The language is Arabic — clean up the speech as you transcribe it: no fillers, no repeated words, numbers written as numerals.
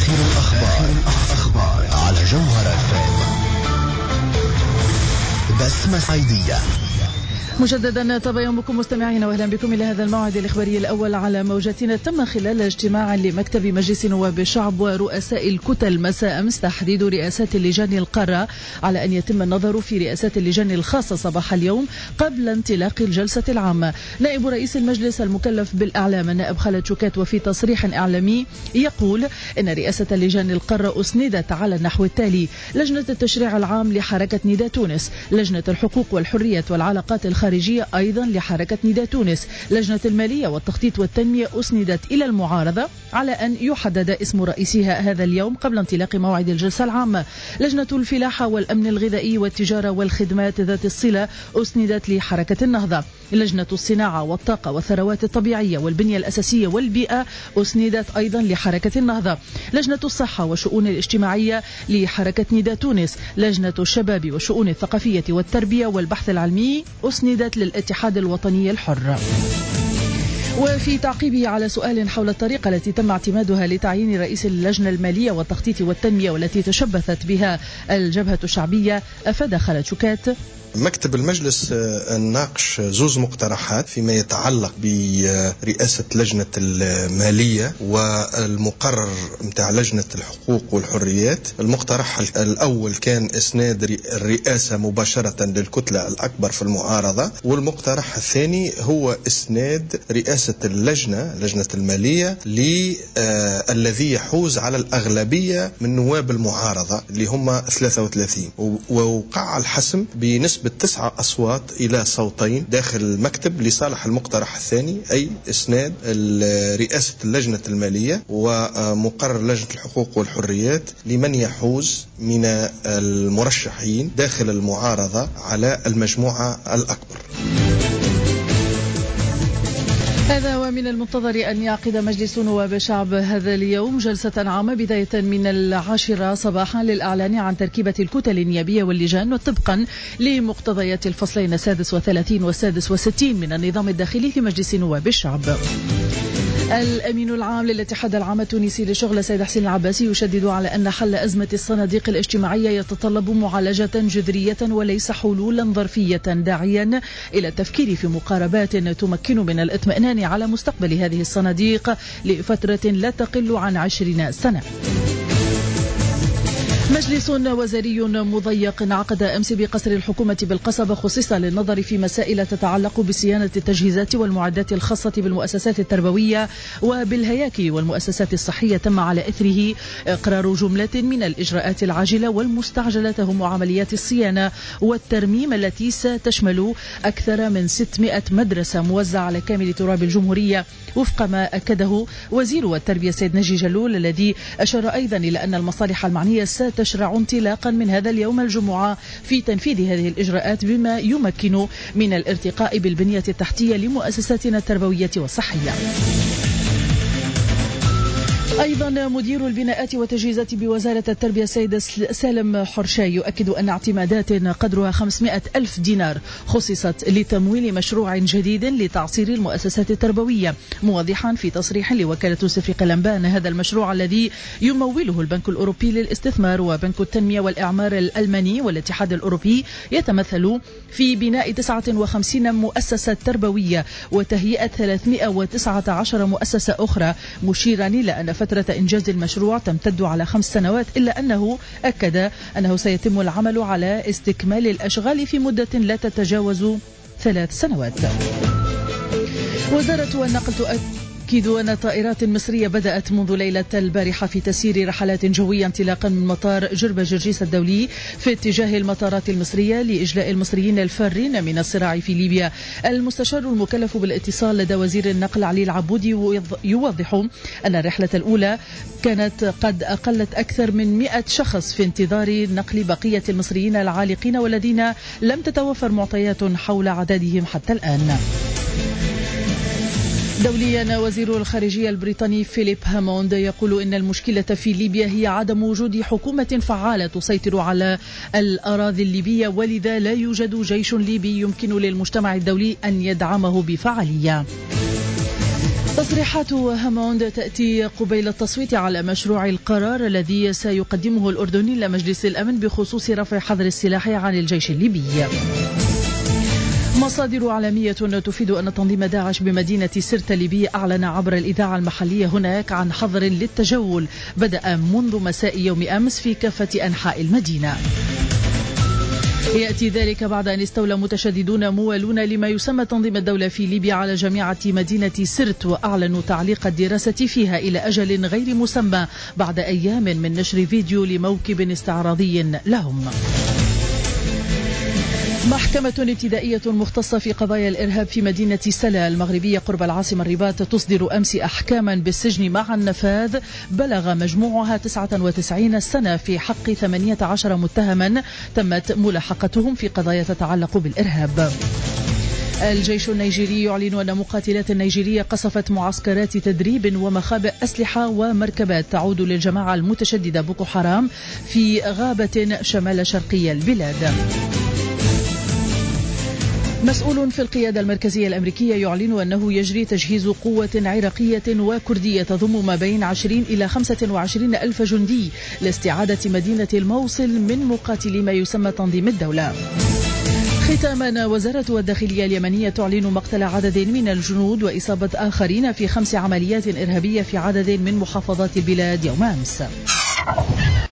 آخر الأخبار على جوهرة FM. بسمة صعيدية. مجددا تباين بكم مستمعين، واهلا بكم الى هذا الموعد الاخباري الاول على موجتنا. تم خلال اجتماع لمكتب مجلس نواب الشعب ورؤساء الكتل مساء امس تحديد رئاسات اللجان القارة على ان يتم النظر في رئاسات اللجان الخاصة صباح اليوم قبل انطلاق الجلسة العامة. نائب رئيس المجلس المكلف بالاعلام النائب خالد شوكات وفي تصريح اعلامي يقول ان رئاسة اللجان القارة اسندت على النحو التالي: لجنة التشريع العام لحركة نداء تونس، لجنة الحقوق والحريات والعلاقات الخارجية أيضا لحركة نداء تونس، لجنة المالية والتخطيط والتنمية أسندت إلى المعارضة على أن يحدد اسم رئيسها هذا اليوم قبل انطلاق موعد الجلسة العامة، لجنة الفلاحة والأمن الغذائي والتجارة والخدمات ذات الصلة أسندت لحركة النهضة، لجنة الصناعة والطاقة والثروات الطبيعية والبنية الأساسية والبيئة أسندت أيضا لحركة النهضة، لجنة الصحة والشؤون الاجتماعية لحركة نداء تونس، لجنة الشباب والشؤون الثقافية والتربية والبحث العلمي أسندت للاتحاد الوطني الحر. وفي تعقيبه على سؤال حول الطريقة التي تم اعتمادها لتعيين رئيس اللجنة المالية والتخطيط والتنمية والتي تشبثت بها الجبهة الشعبية، أفاد خالد شوكات: مكتب المجلس ناقش زوز مقترحات فيما يتعلق برئاسة لجنة المالية والمقرر متاع لجنة الحقوق والحريات. المقترح الأول كان إسناد الرئاسة مباشرة للكتلة الأكبر في المعارضة، والمقترح الثاني هو إسناد رئاسة لجنة المالية للذي يحوز على الأغلبية من نواب المعارضة اللي هم 33، ووقع الحسم بنسبة 9 أصوات إلى صوتين داخل المكتب لصالح المقترح الثاني، أي إسناد رئاسة اللجنة المالية ومقرر لجنة الحقوق والحريات لمن يحوز من المرشحين داخل المعارضة على المجموعة الأكبر. هذا ومن المنتظر أن يعقد مجلس نواب الشعب هذا اليوم جلسة عامة بداية من 10 صباحا للإعلان عن تركيبة الكتل النيابية واللجان وطبقا لمقتضيات الفصلين 36 و66 من النظام الداخلي في مجلس نواب الشعب. الأمين العام للاتحاد العام التونسي للشغل سيد حسين العباسي يشدد على أن حل أزمة الصناديق الاجتماعية يتطلب معالجة جذرية وليس حلولا ظرفية، داعيا إلى التفكير في مقاربات تمكن من الاطمئنان على مستقبل هذه الصناديق لفترة لا تقل عن 20 سنة. مجلس وزاري مضيق انعقد أمس بقصر الحكومة بالقصبة خصص للنظر في مسائل تتعلق بصيانة التجهيزات والمعدات الخاصة بالمؤسسات التربوية وبالهياكل والمؤسسات الصحية. تم على إثره إقرار جملة من الإجراءات العاجلة والمستعجلة هم عمليات الصيانة والترميم التي ستشمل أكثر من 600 مدرسة موزعة على كامل تراب الجمهورية، وفق ما أكده وزير التربية سيد نجي جلول، الذي أشار أيضا إلى أن المصالح المعنية تشرع انطلاقا من هذا اليوم الجمعة في تنفيذ هذه الإجراءات بما يمكن من الارتقاء بالبنية التحتية لمؤسساتنا التربوية والصحية. أيضا مدير البناءات والتجهيزات بوزارة التربية السيد سالم حرشاي يؤكد أن اعتمادات قدرها 500 ألف دينار خصصت لتمويل مشروع جديد لتعصير المؤسسات التربوية، موضحا في تصريح لوكالة تسفيق الأنباء أن هذا المشروع الذي يموله البنك الأوروبي للاستثمار وبنك التنمية والإعمار الألماني والاتحاد الأوروبي يتمثل في بناء 59 مؤسسة تربوية وتهيئة 319 مؤسسة أخرى، مشيرا إلى أن فترة إنجاز المشروع تمتد على 5 سنوات، إلا أنه أكد أنه سيتم العمل على استكمال الأشغال في مدة لا تتجاوز 3 سنوات. وزارة النقل تؤكد أن الطائرات المصرية بدأت منذ ليلة البارحة في تسيير رحلات جوية انطلاقا من مطار جربة جرجيس الدولي في اتجاه المطارات المصرية لإجلاء المصريين الفارين من الصراع في ليبيا. المستشار المكلف بالاتصال لدى وزير النقل علي العبودي يوضح أن الرحلة الأولى كانت قد أقلت أكثر من 100 شخص في انتظار نقل بقية المصريين العالقين والذين لم تتوفر معطيات حول عددهم حتى الآن. دوليا وزير الخارجية البريطاني فيليب هاموند يقول إن المشكلة في ليبيا هي عدم وجود حكومة فعالة تسيطر على الأراضي الليبية، ولذا لا يوجد جيش ليبي يمكن للمجتمع الدولي أن يدعمه بفعالية. تصريحات هاموند تأتي قبيل التصويت على مشروع القرار الذي سيقدمه الأردن إلى مجلس الأمن بخصوص رفع حظر السلاح عن الجيش الليبي. مصادر عالمية تفيد أن تنظيم داعش بمدينة سرت الليبية أعلن عبر الإذاعة المحلية هناك عن حظر للتجول بدأ منذ مساء يوم أمس في كافة أنحاء المدينة. يأتي ذلك بعد أن استولى متشددون موالون لما يسمى تنظيم الدولة في ليبيا على جامعة مدينة سرت، وأعلنوا تعليق الدراسة فيها إلى أجل غير مسمى بعد أيام من نشر فيديو لموكب استعراضي لهم. محكمة ابتدائية مختصة في قضايا الإرهاب في مدينة سلا المغربية قرب العاصمة الرباط تصدر أمس أحكاما بالسجن مع النفاذ بلغ مجموعها 99 سنة في حق 18 متهما تمت ملاحقتهم في قضايا تتعلق بالإرهاب. الجيش النيجيري يعلن أن مقاتلات نيجيرية قصفت معسكرات تدريب ومخابئ أسلحة ومركبات تعود للجماعة المتشددة بوكو حرام في غابة شمال شرقي البلاد. مسؤول في القيادة المركزية الأمريكية يعلن أنه يجري تجهيز قوة عراقية وكردية تضم ما بين 20 إلى 25 ألف جندي لاستعادة مدينة الموصل من مقاتلي ما يسمى تنظيم الدولة. ختاما، وزارة الداخلية اليمنية تعلن مقتل عدد من الجنود وإصابة آخرين في 5 عمليات إرهابية في عدد من محافظات البلاد يوم أمس.